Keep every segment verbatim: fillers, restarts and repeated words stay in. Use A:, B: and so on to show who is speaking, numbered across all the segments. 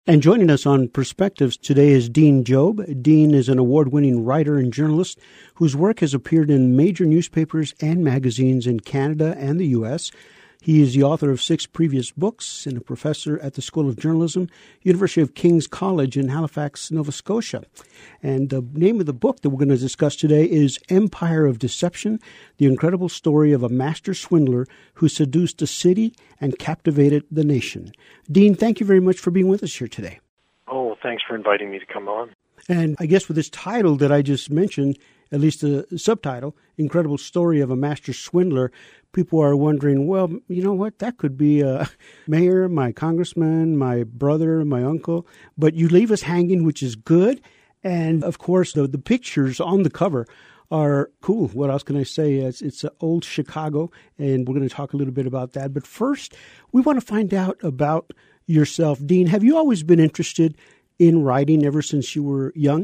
A: And joining us on Perspectives today is Dean Jobe. Dean is an award-winning writer and journalist whose work has appeared in major newspapers and magazines in Canada and the U S He is the author of six previous books and a professor at the School of Journalism, University of King's College in Halifax, Nova Scotia. And the name of the book that we're going to discuss today is Empire of Deception, the incredible story of a master swindler who seduced a city and captivated the nation. Dean, thank you very much for being with us here today.
B: Oh, thanks for inviting me to come on.
A: And I guess with this title that I just mentioned, at least the subtitle, Incredible Story of a Master Swindler, people are wondering, well, you know what, that could be a mayor, my congressman, my brother, my uncle. But you leave us hanging, which is good. And, of course, the, the pictures on the cover are cool. What else can I say? It's, it's old Chicago, and we're going to talk a little bit about that. But first, we want to find out about yourself. Dean, have you always been interested in writing ever since you were young?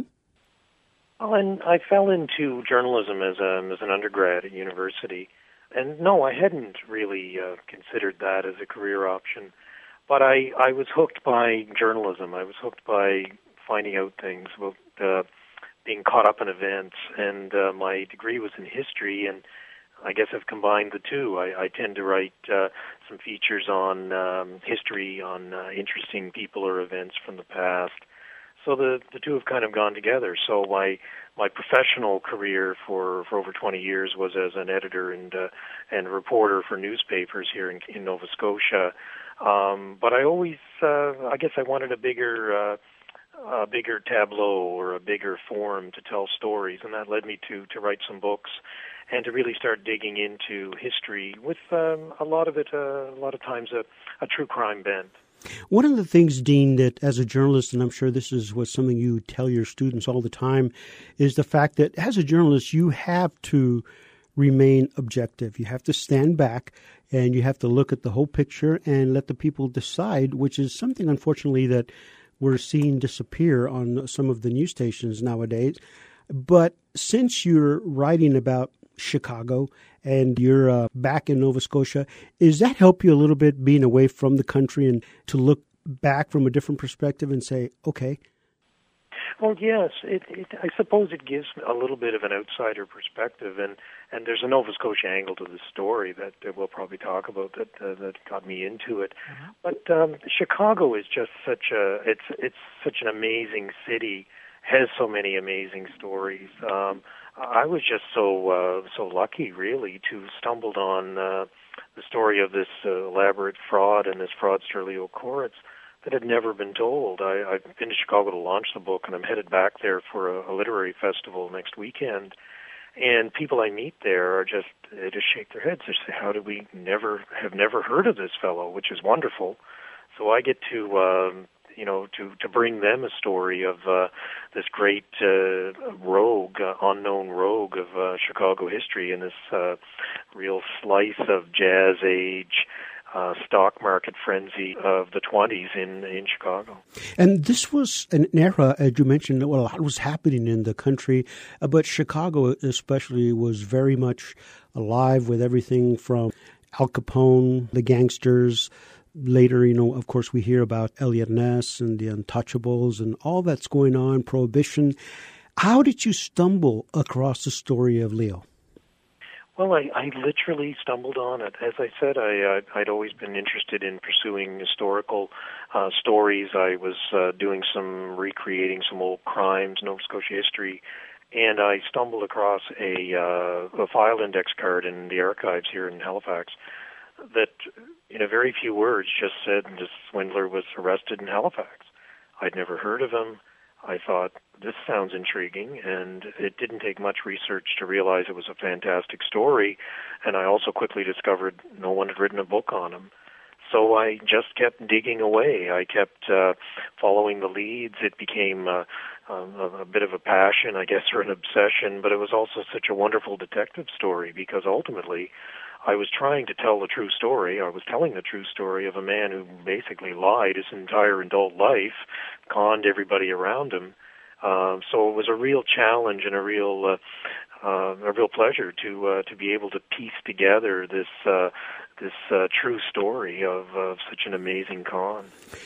B: Well, and I fell into journalism as, a, as an undergrad at university. And no, I hadn't really uh, considered that as a career option. But I, I was hooked by journalism. I was hooked by finding out things, about uh, being caught up in events. And uh, my degree was in history, and I guess I've combined the two. I, I tend to write uh, some features on um, history, on uh, interesting people or events from the past. So the the two have kind of gone together. So my my professional career for, for over twenty years was as an editor and uh, and reporter for newspapers here in, in Nova Scotia. Um, but I always, uh, I guess, I wanted a bigger uh, a bigger tableau or a bigger forum to tell stories, and that led me to to write some books and to really start digging into history with um, a lot of it, uh, a lot of times a, a true crime bent.
A: One of the things, Dean, that as a journalist, and I'm sure this is what something you tell your students all the time, is the fact that as a journalist, you have to remain objective. You have to stand back and you have to look at the whole picture and let the people decide, which is something, unfortunately, that we're seeing disappear on some of the news stations nowadays. But since you're writing about Chicago and you're uh, back in Nova Scotia, does that help you a little bit being away from the country and to look back from a different perspective and say, okay?
B: Well, yes, it, it, I suppose it gives a little bit of an outsider perspective, and, and there's a Nova Scotia angle to the story that, that we'll probably talk about that uh, that got me into it. Mm-hmm. But um, Chicago is just such a it's it's such an amazing city, has so many amazing stories. Um, I was just so uh, so lucky, really, to stumbled on uh, the story of this uh, elaborate fraud and this fraudster Leo Koritz that had never been told. I, I've been to Chicago to launch the book, and I'm headed back there for a, a literary festival next weekend. And people I meet there are just they just shake their heads. They say, "How did we never have never heard of this fellow?" Which is wonderful. So I get to. Um, you know, to, to bring them a story of uh, this great uh, rogue, uh, unknown rogue of uh, Chicago history and this uh, real slice of jazz age uh, stock market frenzy of the twenties in, in Chicago.
A: And this was an era, as you mentioned, well, a lot was happening in the country, uh, but Chicago especially was very much alive with everything from Al Capone, the gangsters. Later, you know, of course, we hear about Eliot Ness and the Untouchables and all that's going on, Prohibition. How did you stumble across the story of Leo?
B: Well, I, I literally stumbled on it. As I said, I, uh, I'd always been interested in pursuing historical uh, stories. I was uh, doing some, recreating some old crimes, Nova Scotia history, and I stumbled across a, uh, a file index card in the archives here in Halifax that, in a very few words, just said this swindler was arrested in Halifax. I'd never heard of him. I thought, this sounds intriguing, and it didn't take much research to realize it was a fantastic story, and I also quickly discovered no one had written a book on him. So I just kept digging away. I kept uh, following the leads. It became uh, a, a bit of a passion, I guess, or an obsession, but it was also such a wonderful detective story because ultimately I was trying to tell the true story. I was telling the true story of a man who basically lied his entire adult life, conned everybody around him. Uh, so it was a real challenge and a real uh, uh, a real pleasure to uh, to be able to piece together this uh, this uh, true story of, of such an amazing con.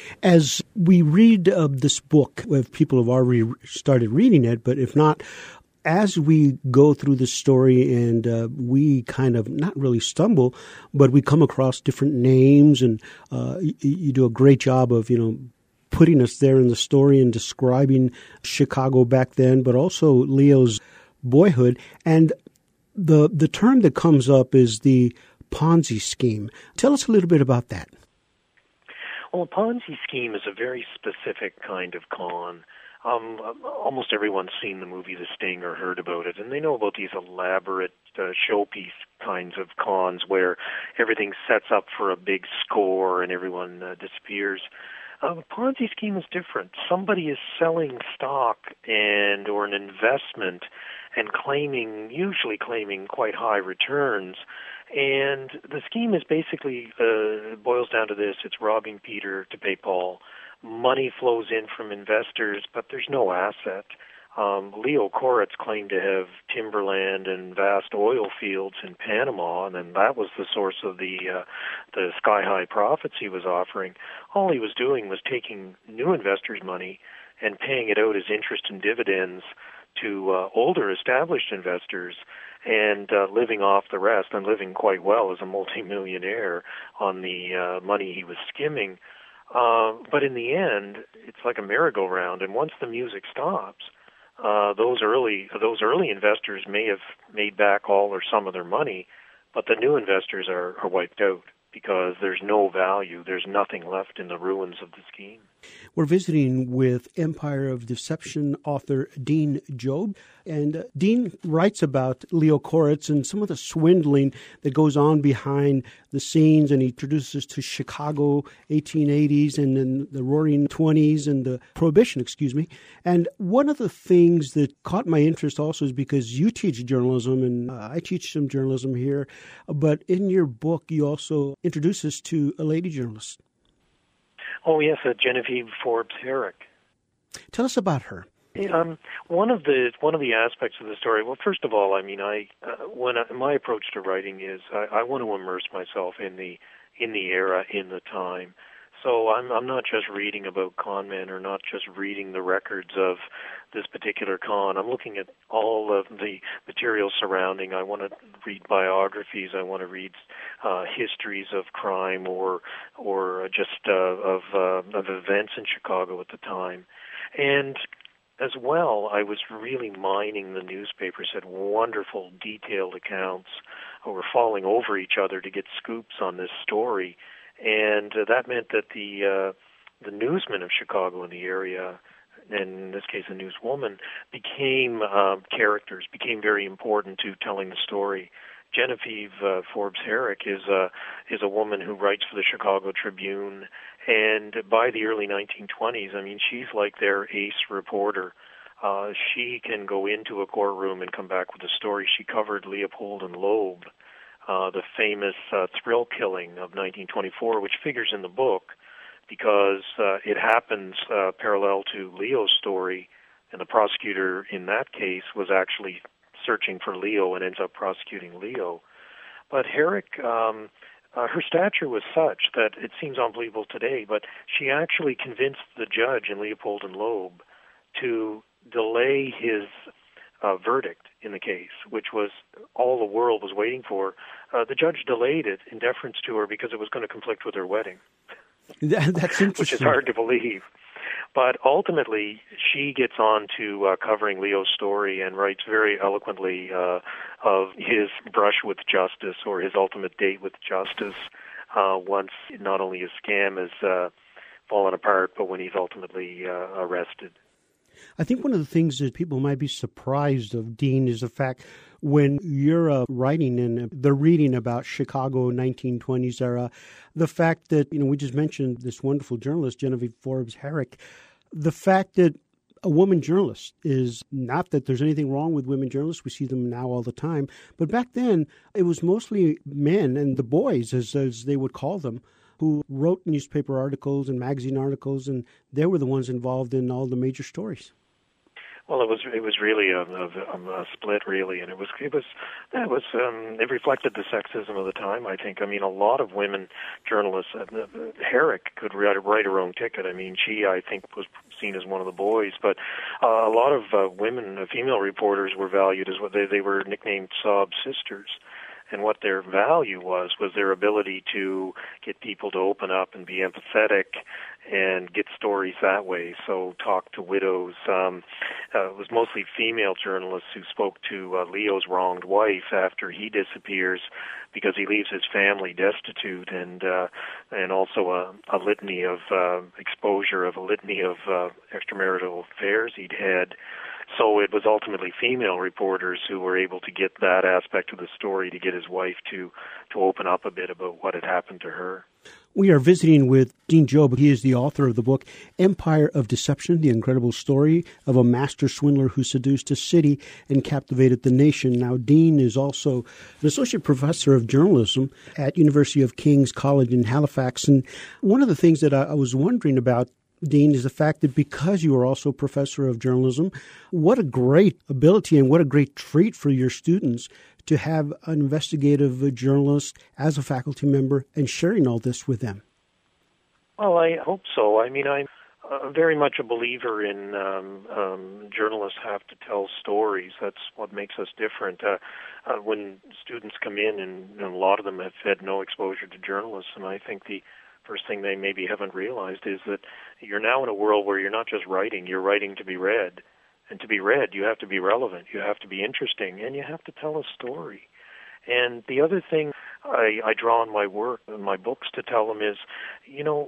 A: As we read uh, this book, if people have already started reading it, but if not, as we go through the story and uh, we kind of not really stumble, but we come across different names, and uh, you, you do a great job of, you know, putting us there in the story and describing Chicago back then, but also Leo's boyhood. And the the term that comes up is the Ponzi scheme. Tell us a little bit about that.
B: Well, a Ponzi scheme is a very specific kind of con. Um, almost everyone's seen the movie The Sting or heard about it, and they know about these elaborate uh, showpiece kinds of cons where everything sets up for a big score and everyone uh, disappears. Uh, a Ponzi scheme is different. Somebody is selling stock and or an investment and claiming, usually claiming quite high returns. And the scheme is basically, uh, boils down to this: it's robbing Peter to pay Paul. Money flows in from investors, but there's no asset. Um, Leo Koretz claimed to have timberland and vast oil fields in Panama, and then that was the source of the uh, the sky-high profits he was offering. All he was doing was taking new investors' money and paying it out as interest and dividends to uh, older established investors, and uh, living off the rest, and living quite well as a multimillionaire on the uh, money he was skimming. Uh, but in the end, it's like a merry-go-round, and once the music stops, uh, those early those early investors may have made back all or some of their money, but the new investors are, are wiped out because there's no value, there's nothing left in the ruins of the scheme.
A: We're visiting with Empire of Deception author Dean Job. And uh, Dean writes about Leo Koretz and some of the swindling that goes on behind the scenes. And he introduces us to Chicago, eighteen eighties, and then the Roaring Twenties and the Prohibition, excuse me. And one of the things that caught my interest also is because you teach journalism, and uh, I teach some journalism here. But in your book, you also introduce us to a lady journalist.
B: Oh, yes, uh, Genevieve Forbes Herrick.
A: Tell us about her.
B: Um, one of the one of the aspects of the story. Well, first of all, I mean, I uh, when I, my approach to writing is I, I want to immerse myself in the in the era, in the time. So I'm I'm not just reading about con men or not just reading the records of this particular con. I'm looking at all of the material surrounding. I want to read biographies. I want to read uh, histories of crime or or just uh, of uh, of events in Chicago at the time, and as well, I was really mining the newspapers, had wonderful detailed accounts, who were falling over each other to get scoops on this story. And uh, that meant that the uh, the newsmen of Chicago in the area, and in this case a newswoman, became uh, characters, became very important to telling the story. Genevieve uh, Forbes Herrick is a is a woman who writes for the Chicago Tribune, and by the early nineteen twenties, I mean, she's like their ace reporter. Uh, she can go into a courtroom and come back with a story. She covered Leopold and Loeb, uh, the famous uh, thrill killing of nineteen twenty-four, which figures in the book because uh, it happens uh, parallel to Leo's story, and the prosecutor in that case was actually searching for Leo and ends up prosecuting Leo. But Herrick, um, uh, her stature was such that it seems unbelievable today, but she actually convinced the judge in Leopold and Loeb to delay his uh, verdict in the case, which was all the world was waiting for. Uh, the judge delayed it in deference to her because it was going to conflict with her wedding.
A: That, that's interesting.
B: Which is hard to believe. But ultimately, she gets on to uh, covering Leo's story and writes very eloquently uh, of his brush with justice or his ultimate date with justice uh, once not only his scam has uh, fallen apart, but when he's ultimately uh, arrested.
A: I think one of the things that people might be surprised of, Dean, is the fact when you're uh, writing and they're reading about Chicago nineteen twenties era, the fact that, you know, we just mentioned this wonderful journalist, Genevieve Forbes Herrick, the fact that a woman journalist is not that there's anything wrong with women journalists. We see them now all the time. But back then, it was mostly men and the boys, as, as they would call them, who wrote newspaper articles and magazine articles, and they were the ones involved in all the major stories.
B: Well, it was it was really a, a, a split, really, and it was it was it was um, it reflected the sexism of the time. I think. I mean, a lot of women journalists. Uh, Herrick could write, write her own ticket. I mean, she I think was seen as one of the boys, but uh, a lot of uh, women, uh, female reporters, were valued as what they they were nicknamed sob sisters. And what their value was, was their ability to get people to open up and be empathetic and get stories that way. So talk to widows. Um, uh, it was mostly female journalists who spoke to uh, Leo's wronged wife after he disappears because he leaves his family destitute, and uh, and also a, a litany of uh, exposure of a litany of uh, extramarital affairs he'd had. So it was ultimately female reporters who were able to get that aspect of the story, to get his wife to, to open up a bit about what had happened to her.
A: We are visiting with Dean Jobe. He is the author of the book Empire of Deception, The Incredible Story of a Master Swindler Who Seduced a City and Captivated the Nation. Now, Dean is also an associate professor of journalism at University of King's College in Halifax. And one of the things that I, I was wondering about, Dean, is the fact that because you are also professor of journalism, what a great ability and what a great treat for your students to have an investigative journalist as a faculty member and sharing all this with them.
B: Well, I hope so. I mean, I'm uh, very much a believer in um, um, journalists have to tell stories. That's what makes us different. Uh, uh, when students come in, and, and a lot of them have had no exposure to journalism, I think the first thing they maybe haven't realized is that you're now in a world where you're not just writing, you're writing to be read. And to be read, you have to be relevant, you have to be interesting, and you have to tell a story. And the other thing I, I draw on my work, in my books to tell them is, you know,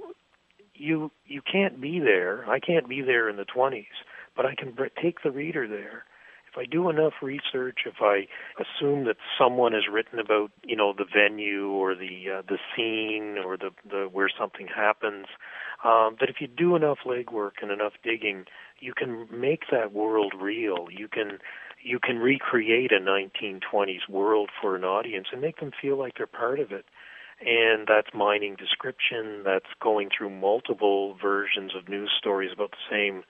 B: you you can't be there. I can't be there in the twenties, but I can take the reader there. If I do enough research, if I assume that someone has written about, you know, the venue or the uh, the scene or the, the where something happens, um, that if you do enough legwork and enough digging, you can make that world real. You can you can recreate a nineteen twenties world for an audience and make them feel like they're part of it. And that's mining description. That's going through multiple versions of news stories about the same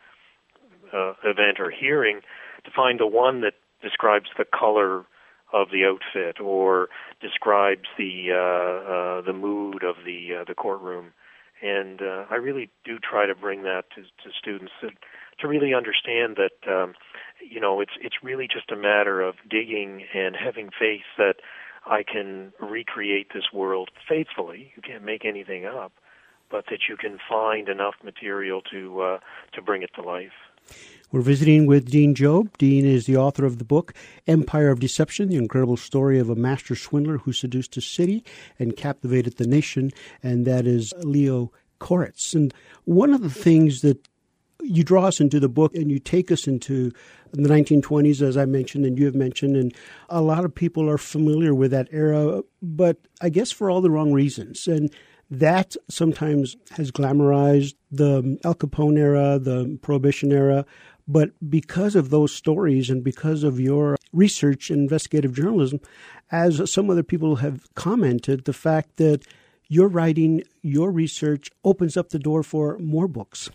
B: uh, event or hearing, to find the one that describes the color of the outfit or describes the uh, uh, the mood of the uh, the courtroom. And uh, I really do try to bring that to, to students, that, to really understand that um, you know it's it's really just a matter of digging and having faith that I can recreate this world faithfully. You can't make anything up, but that you can find enough material to uh, to bring it to life.
A: We're visiting with Dean Jobe. Dean is the author of the book Empire of Deception, The Incredible Story of a Master Swindler Who Seduced a City and Captivated the Nation, and that is Leo Koretz. And one of the things that you draw us into the book, and you take us into the nineteen twenties, as I mentioned, and you have mentioned, and a lot of people are familiar with that era, but I guess for all the wrong reasons. And that sometimes has glamorized the Al Capone era, the Prohibition era, but because of those stories and because of your research and investigative journalism, as some other people have commented, the fact that your writing, your research opens up the door for more books.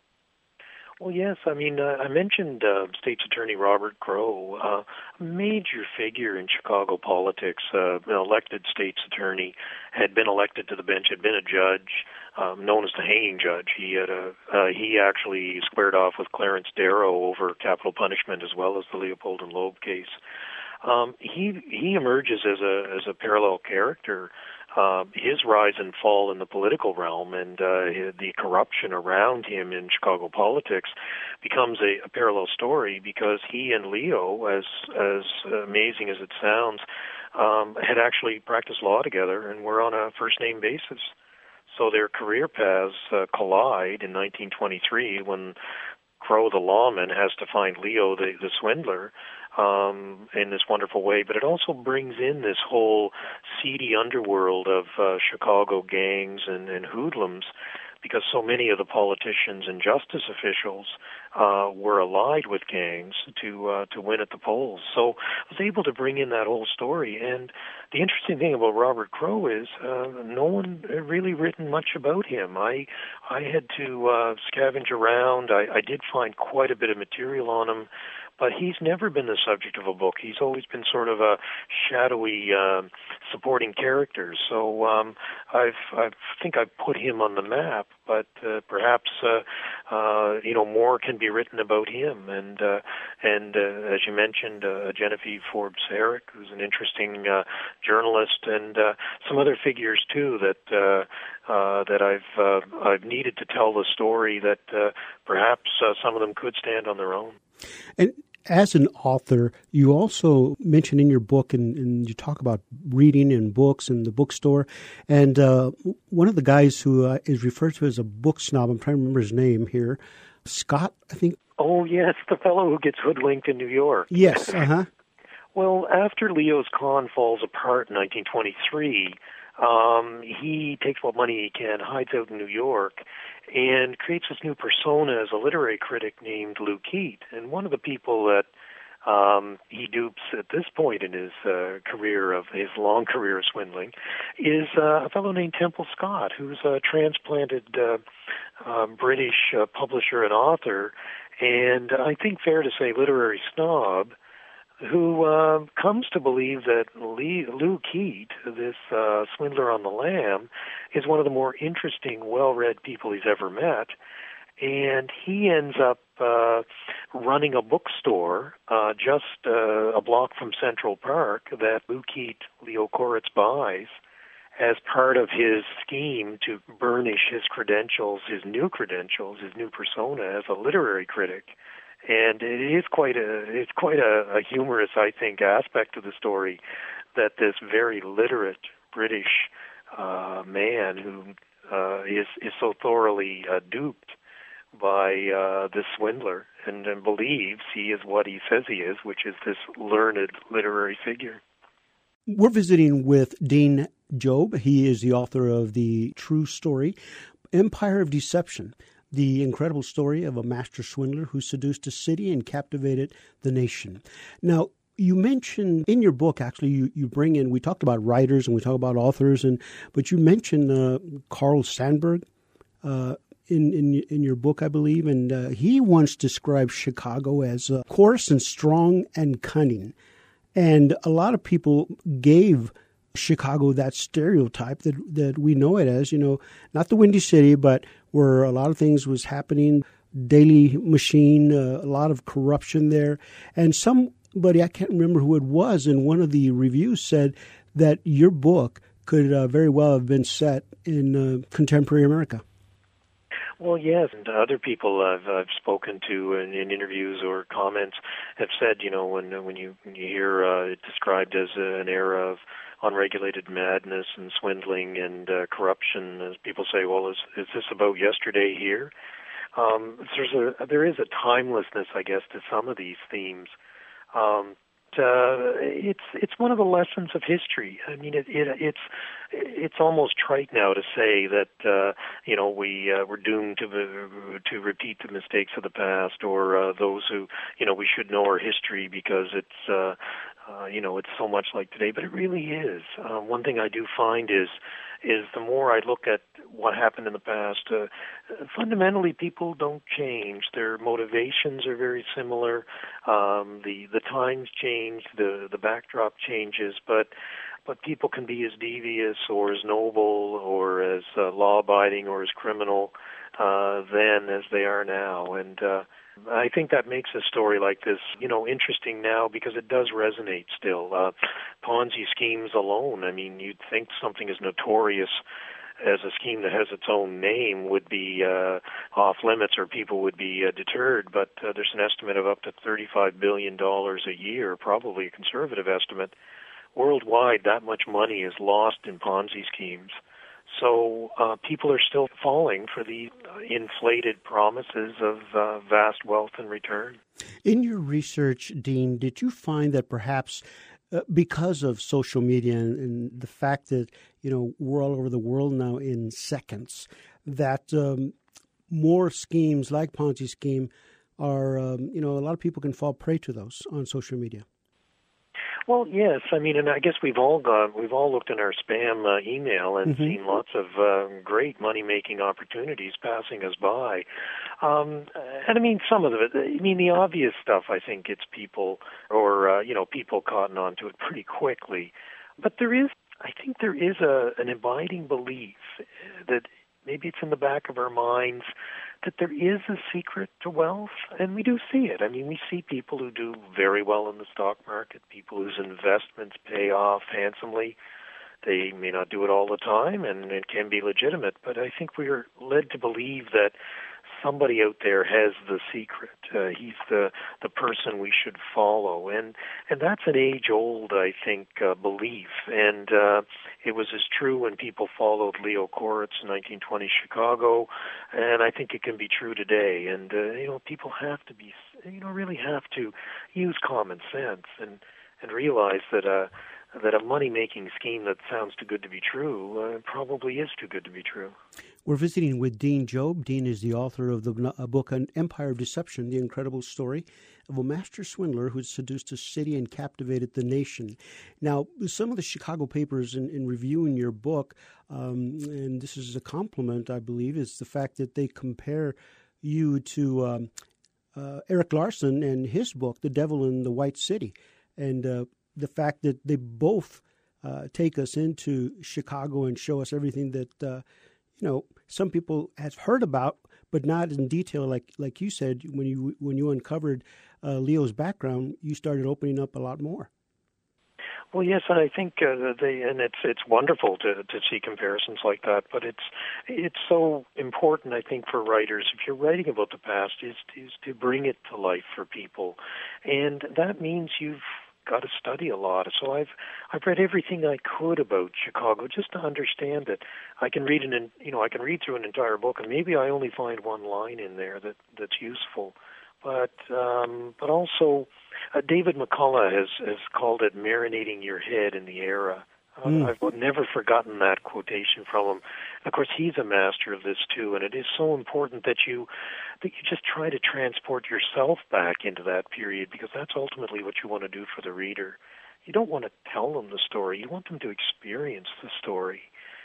B: Well, yes. I mean, uh, I mentioned uh, State's Attorney Robert Crow, uh, a major figure in Chicago politics, uh, an elected state's attorney, had been elected to the bench, had been a judge, um, known as the hanging judge. He had a, uh, he actually squared off with Clarence Darrow over capital punishment as well as the Leopold and Loeb case. Um, he he emerges as a as a parallel character. Uh, his rise and fall in the political realm and uh, the corruption around him in Chicago politics becomes a, a parallel story, because he and Leo, as as amazing as it sounds, um, had actually practiced law together and were on a first-name basis. So their career paths uh, collide in nineteen twenty-three when Crow, the lawman, has to find Leo, the, the swindler, um, in this wonderful way. But it also brings in this whole seedy underworld of uh, Chicago gangs and, and hoodlums because so many of the politicians and justice officials uh, were allied with gangs to uh, to win at the polls. So I was able to bring in that whole story. And the interesting thing about Robert Crowe is uh, no one had really written much about him. I I had to uh, scavenge around. I, I did find quite a bit of material on him, but he's never been the subject of a book. He's always been sort of a shadowy uh, supporting character. So um, I've, I think I've put him on the map, but uh, perhaps uh, uh, you know more can be written about him. And uh, and uh, as you mentioned, uh, Genevieve Forbes Herrick, who's an interesting uh, journalist, and uh, some other figures too that uh, uh, that I've uh, I've needed to tell the story that uh, perhaps uh, some of them could stand on their own.
A: And as an author, you also mention in your book, and, and you talk about reading and books and the bookstore. And uh, one of the guys who uh, is referred to as a book snob, I'm trying to remember his name here, Scott, I think.
B: Oh, yes, the fellow who gets hoodwinked in New York.
A: Yes, uh-huh.
B: Well, after Leo's con falls apart in nineteen twenty-three, um, he takes what money he can, hides out in New York, and creates this new persona as a literary critic named Lou Keat. And one of the people that um, he dupes at this point in his uh, career, of his long career of swindling, is uh, a fellow named Temple Scott, who's a transplanted uh, uh, British uh, publisher and author, and I think fair to say literary snob, who uh, comes to believe that Lee, Lou Keat, this uh, swindler on the lam, is one of the more interesting, well-read people he's ever met. And he ends up uh, running a bookstore uh, just uh, a block from Central Park that Lou Keat, Leo Koritz, buys as part of his scheme to burnish his credentials, his new credentials, his new persona as a literary critic. And it is quite a it's quite a, a humorous, I think, aspect of the story that this very literate British uh, man who uh, is is so thoroughly uh, duped by uh, this swindler and, and believes he is what he says he is, which is this learned literary figure.
A: We're visiting with Dean Jobe. He is the author of the true story, Empire of Deception, the incredible story of a master swindler who seduced a city and captivated the nation. Now, you mentioned in your book, actually, you, you bring in, we talked about writers and we talked about authors, and but you mentioned uh, Carl Sandburg uh, in, in in your book, I believe, and uh, he once described Chicago as uh, coarse and strong and cunning. And a lot of people gave Chicago that stereotype that that we know it as, you know, not the Windy City, but where a lot of things was happening, daily machine, uh, a lot of corruption there. And somebody, I can't remember who it was, in one of the reviews said that your book could uh, very well have been set in uh, contemporary America.
B: Well, yes, and other people I've, I've spoken to in, in interviews or comments have said, you know, when when you, when you hear uh, it described as a, an era of unregulated madness and swindling and uh, corruption, as people say, well, is is this about yesterday here? Um, there's a there is a timelessness, I guess, to some of these themes. Um, Uh, it's it's one of the lessons of history. I mean, it, it it's it's almost trite now to say that uh, you know we uh, we're doomed to to repeat the mistakes of the past, or uh, those who you know we should know our history because it's uh, uh, you know it's so much like today. But it really is. Uh, one thing I do find is is the more I look at what happened in the past, uh, fundamentally people don't change. Their motivations are very similar. Um, the the times change, the the backdrop changes, but but people can be as devious or as noble or as uh, law-abiding or as criminal uh, then as they are now. And uh, I think that makes a story like this, you know, interesting now because it does resonate still. Uh, Ponzi schemes alone, I mean, you'd think something as notorious as a scheme that has its own name would be uh, off limits or people would be uh, deterred, but uh, there's an estimate of up to thirty-five billion dollars a year, probably a conservative estimate. Worldwide, that much money is lost in Ponzi schemes. So uh, people are still falling for the inflated promises of uh, vast wealth and return.
A: In your research, Dean, did you find that perhaps uh, because of social media and, and the fact that, you know, we're all over the world now in seconds, that um, more schemes like Ponzi scheme are, um, you know, a lot of people can fall prey to those on social media.
B: Well, yes. I mean, and I guess we've all got, we've all looked in our spam uh, email and mm-hmm. seen lots of uh, great money-making opportunities passing us by. Um, and I mean, some of it, I mean, the obvious stuff, I think it's people or, uh, you know, people cotton on to it pretty quickly. But there is, I think there is a, an abiding belief that maybe it's in the back of our minds that there is a secret to wealth, and we do see it. I mean, we see people who do very well in the stock market, people whose investments pay off handsomely. They may not do it all the time, and it can be legitimate, but I think we are led to believe that somebody out there has the secret. Uh, he's the the person we should follow, and and that's an age-old, I think, uh, belief. And uh, it was as true when people followed Leo Koritz in nineteen twenty Chicago, and I think it can be true today. And uh, you know, people have to be, you know, really have to use common sense and and realize that uh, that a money-making scheme that sounds too good to be true uh, probably is too good to be true.
A: We're visiting with Dean Jobe. Dean is the author of the a book on Empire of Deception, the incredible story of a master swindler who seduced a city and captivated the nation. Now, some of the Chicago papers in, in reviewing your book, um, and this is a compliment, I believe, is the fact that they compare you to um, uh, Erik Larson and his book, The Devil in the White City, and uh, the fact that they both uh, take us into Chicago and show us everything that uh, you know, some people have heard about, but not in detail. Like like you said, when you when you uncovered uh, Leo's background, you started opening up a lot more.
B: Well, yes, and I think uh, they and it's it's wonderful to to see comparisons like that. But it's it's so important, I think, for writers, if you're writing about the past, is is to bring it to life for people, and that means you've got to study a lot. So I've I've read everything I could about Chicago just to understand it. I can read an you know I can read through an entire book, and maybe I only find one line in there that that's useful. But um, but also, uh, David McCullough has has called it marinating your head in the era. Uh, mm. I've never forgotten that quotation from him. Of course, he's a master of this too, and it is so important that you that you just try to transport yourself back into that period, because that's ultimately what you want to do for the reader. You don't want to tell them the story; you want them to experience the story,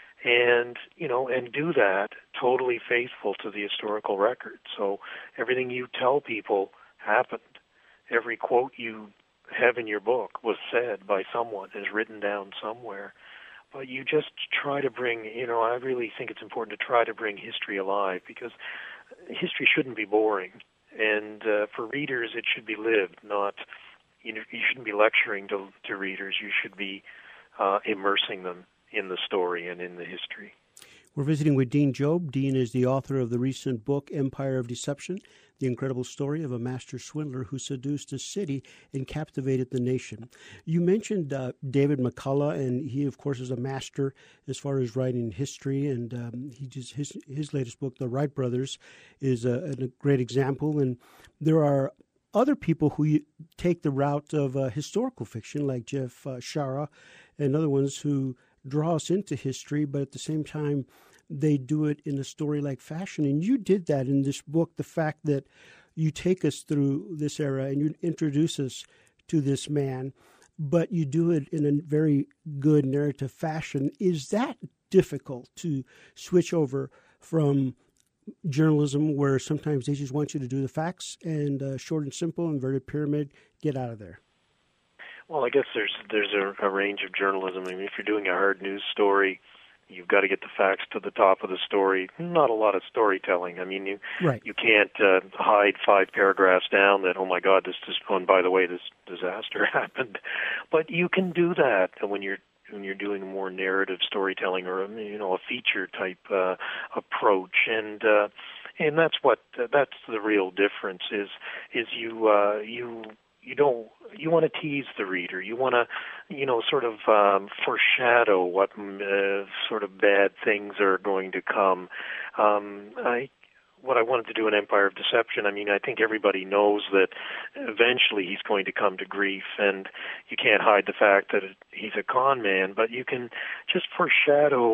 B: and you know, and do that totally faithful to the historical record. So everything you tell people happened. Every quote you have in your book was said by someone, is written down somewhere. But you just try to bring, you know, I really think it's important to try to bring history alive, because history shouldn't be boring. And uh, for readers, it should be lived, not, you know, you shouldn't be lecturing to, to readers. You should be uh, immersing them in the story and in the history.
A: We're visiting with Dean Jobe. Dean is the author of the recent book, Empire of Deception, the incredible story of a master swindler who seduced a city and captivated the nation. You mentioned uh, David McCullough, and he, of course, is a master as far as writing history. And um, he just his his latest book, The Wright Brothers, is a, a great example. And there are other people who take the route of uh, historical fiction, like Jeff uh, Shara and other ones who draw us into history, but at the same time, they do it in a story-like fashion. And you did that in this book, the fact that you take us through this era and you introduce us to this man, but you do it in a very good narrative fashion. Is that difficult to switch over from journalism, where sometimes they just want you to do the facts and uh, short and simple, inverted pyramid, get out of there?
B: Well, I guess there's there's a, a range of journalism. I mean, if you're doing a hard news story, you've got to get the facts to the top of the story. Not a lot of storytelling. I mean, you
A: right.
B: you can't uh, hide five paragraphs down that, oh my God, this just going, by the way, this disaster happened. But you can do that when you're when you're doing more narrative storytelling, or you know, a feature type uh, approach, and uh, and that's what uh, that's the real difference. Is is you uh, you. You don't. You want to tease the reader. You want to, you know, sort of um, foreshadow what uh, sort of bad things are going to come. Um, I, what I wanted to do in Empire of Deception. I mean, I think everybody knows that eventually he's going to come to grief, and you can't hide the fact that he's a con man. But you can just foreshadow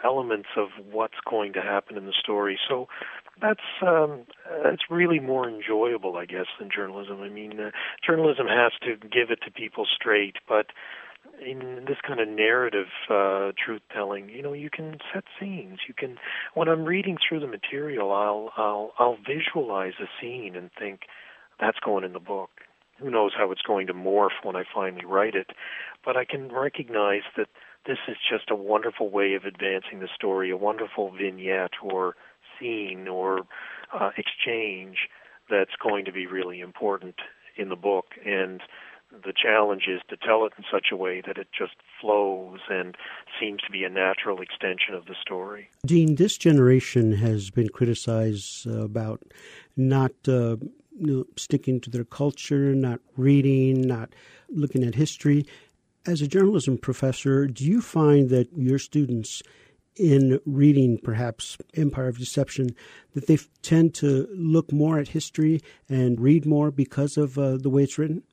B: elements of what's going to happen in the story. So that's um, it's really more enjoyable, I guess, than journalism. I mean, uh, journalism has to give it to people straight, but in this kind of narrative uh, truth-telling, you know, you can set scenes. You can, when I'm reading through the material, I'll I'll I'll visualize a scene and think that's going in the book. Who knows how it's going to morph when I finally write it, but I can recognize that this is just a wonderful way of advancing the story, a wonderful vignette or scene or uh, exchange that's going to be really important in the book. And the challenge is to tell it in such a way that it just flows and seems to be a natural extension of the story.
A: Dean, this generation has been criticized uh, about not uh, you know, sticking to their culture, not reading, not looking at history. As a journalism professor, do you find that your students, in reading perhaps Empire of Deception, that they tend to look more at history and read more because of uh, the way it's written?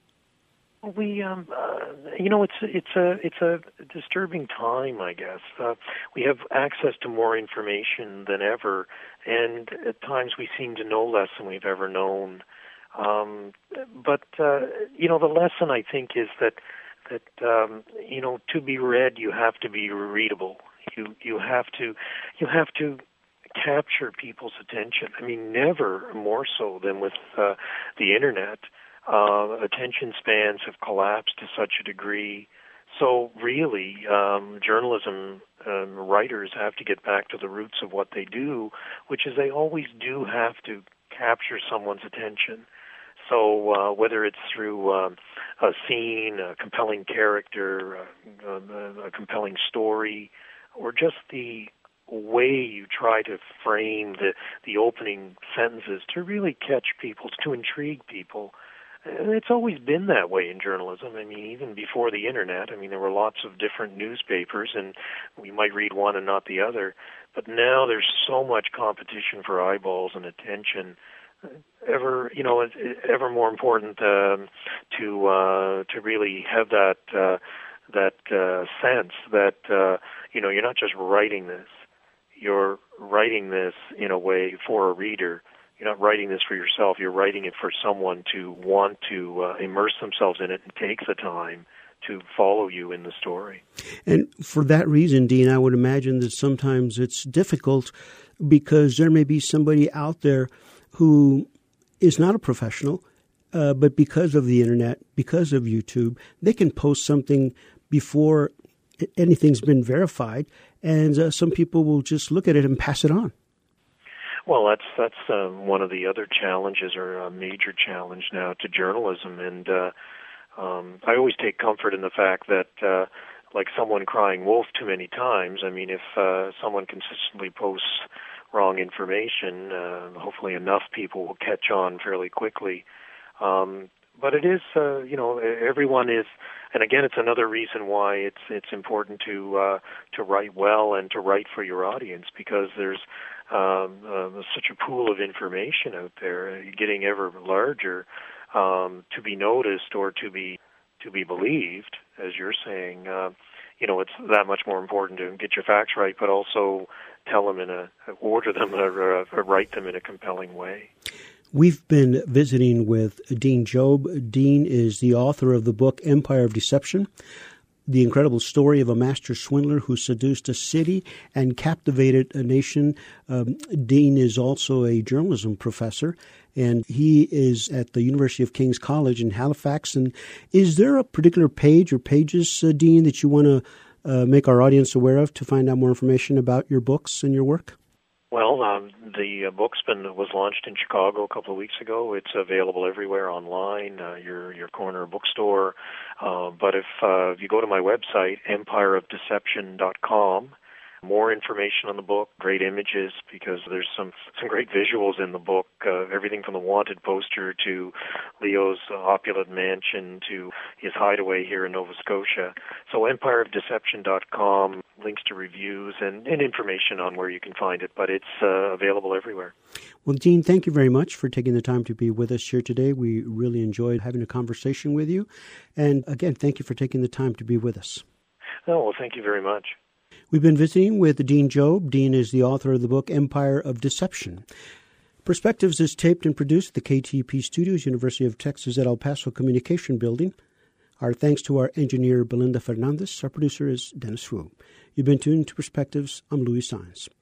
B: We, um, uh, you know, it's it's a it's a disturbing time, I guess. Uh, we have access to more information than ever, and at times we seem to know less than we've ever known. Um, but uh, you know, the lesson I think is that that um, you know, to be read, you have to be readable. You you have to you have to capture people's attention. I mean, never more so than with uh, the internet. Uh, attention spans have collapsed to such a degree. So really, um, journalism um, writers have to get back to the roots of what they do, which is they always do have to capture someone's attention. So uh, whether it's through uh, a scene, a compelling character, a, a, a compelling story, or just the way you try to frame the, the opening sentences to really catch people, to intrigue people. And it's always been that way in journalism. I mean, even before the internet, I mean, there were lots of different newspapers, and we might read one and not the other. But now there's so much competition for eyeballs and attention. Ever, you know, it's ever more important um, to uh, to really have that uh, that uh, sense that uh, you know, you're not just writing this; you're writing this in a way for a reader. You're not writing this for yourself. You're writing it for someone to want to uh, immerse themselves in it and take the time to follow you in the story.
A: And for that reason, Dean, I would imagine that sometimes it's difficult because there may be somebody out there who is not a professional, uh, but because of the internet, because of YouTube, they can post something before anything's been verified, and uh, some people will just look at it and pass it on.
B: Well, that's that's uh, one of the other challenges, or a major challenge now to journalism. And uh, um, I always take comfort in the fact that, uh, like someone crying wolf too many times, I mean, if uh, someone consistently posts wrong information, uh, hopefully enough people will catch on fairly quickly. Um, but it is, uh, you know, everyone is, and again, it's another reason why it's it's important to uh, to write well and to write for your audience, because there's Um, uh, such a pool of information out there, getting ever larger, um, to be noticed or to be to be believed, as you're saying. Uh, you know, it's that much more important to get your facts right, but also tell them in a order them or, or write them in a compelling way.
A: We've been visiting with Dean Jobe. Dean is the author of the book Empire of Deception, the incredible story of a master swindler who seduced a city and captivated a nation. Um, Dean is also a journalism professor, and he is at the University of King's College in Halifax. And is there a particular page or pages, uh, Dean, that you want to uh, make our audience aware of to find out more information about your books and your work?
B: Well, um, the uh, book's been was launched in Chicago a couple of weeks ago. It's available everywhere online, uh, your your corner bookstore. Uh, but if, uh, if you go to my website, empire of deception dot com, more information on the book, great images, because there's some some great visuals in the book, uh, everything from the wanted poster to Leo's uh, opulent mansion to his hideaway here in Nova Scotia. So empire of deception dot com, links to reviews and, and information on where you can find it, but it's uh, available everywhere.
A: Well, Dean, thank you very much for taking the time to be with us here today. We really enjoyed having a conversation with you. And again, thank you for taking the time to be with us.
B: Oh, well, thank you very much.
A: We've been visiting with Dean Jobe. Dean is the author of the book Empire of Deception. Perspectives is taped and produced at the K T P Studios, University of Texas at El Paso Communication Building. Our thanks to our engineer, Belinda Fernandez. Our producer is Dennis Wu. You've been tuned to Perspectives. I'm Louis Saenz.